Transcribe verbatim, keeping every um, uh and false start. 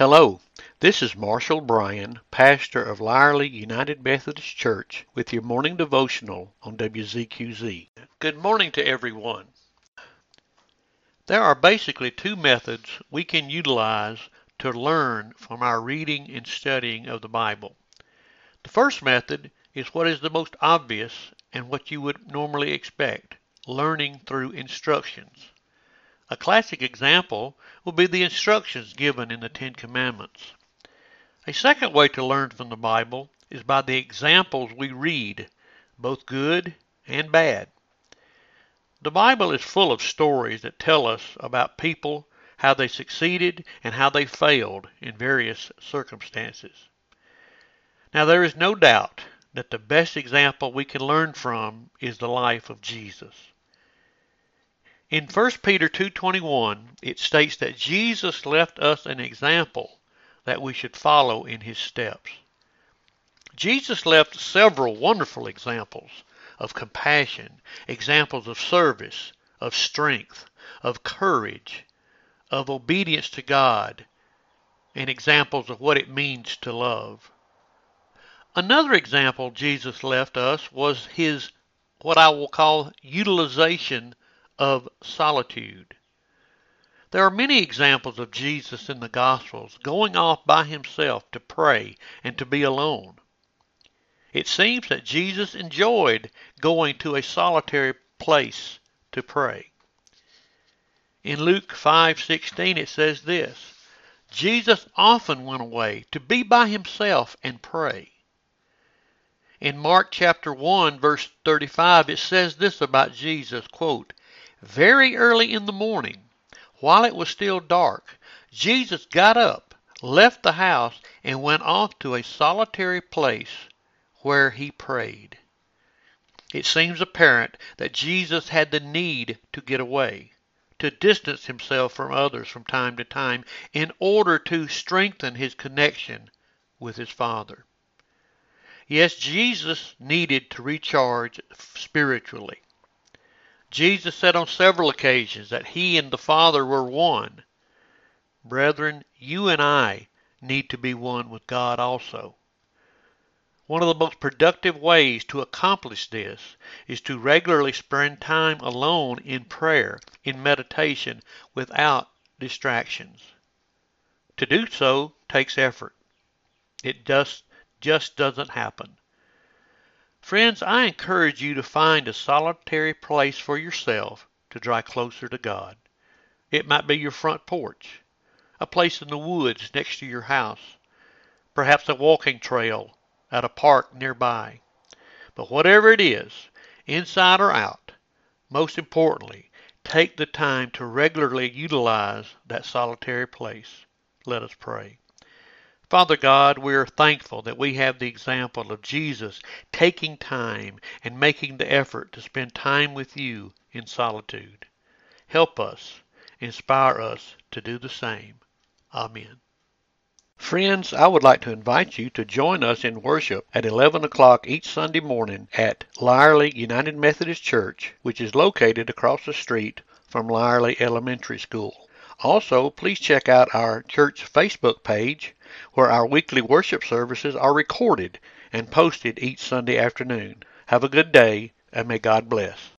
Hello, this is Marshall Bryan, pastor of Lyerly United Methodist Church, with your morning devotional on W Z Q Z. Good morning to everyone. There are basically two methods we can utilize to learn from our reading and studying of the Bible. The first method is what is the most obvious and what you would normally expect, learning through instructions. A classic example will be the instructions given in the Ten Commandments. A second way to learn from the Bible is by the examples we read, both good and bad. The Bible is full of stories that tell us about people, how they succeeded and how they failed in various circumstances. Now, there is no doubt that the best example we can learn from is the life of Jesus. In First Peter two twenty-one, it states that Jesus left us an example that we should follow in his steps. Jesus left several wonderful examples of compassion, examples of service, of strength, of courage, of obedience to God, and examples of what it means to love. Another example Jesus left us was his, what I will call, utilization of solitude. There are many examples of Jesus in the Gospels going off by himself to pray and to be alone. It seems that Jesus enjoyed going to a solitary place to pray. In Luke five sixteen it says this, Jesus often went away to be by himself and pray. In Mark chapter one verse thirty-five it says this about Jesus, quote, very early in the morning, while it was still dark, Jesus got up, left the house, and went off to a solitary place where he prayed. It seems apparent that Jesus had the need to get away, to distance himself from others from time to time in order to strengthen his connection with his Father. Yes, Jesus needed to recharge spiritually. Jesus said on several occasions that he and the Father were one. Brethren, you and I need to be one with God also. One of the most productive ways to accomplish this is to regularly spend time alone in prayer, in meditation, without distractions. To do so takes effort. It just, just doesn't happen. Friends, I encourage you to find a solitary place for yourself to draw closer to God. It might be your front porch, a place in the woods next to your house, perhaps a walking trail at a park nearby. But whatever it is, inside or out, most importantly, take the time to regularly utilize that solitary place. Let us pray. Father God, we are thankful that we have the example of Jesus taking time and making the effort to spend time with you in solitude. Help us, inspire us to do the same. Amen. Friends, I would like to invite you to join us in worship at eleven o'clock each Sunday morning at Lyerly United Methodist Church, which is located across the street from Lyerly Elementary School. Also, please check out our church Facebook page, where our weekly worship services are recorded and posted each Sunday afternoon. Have a good day, and may God bless.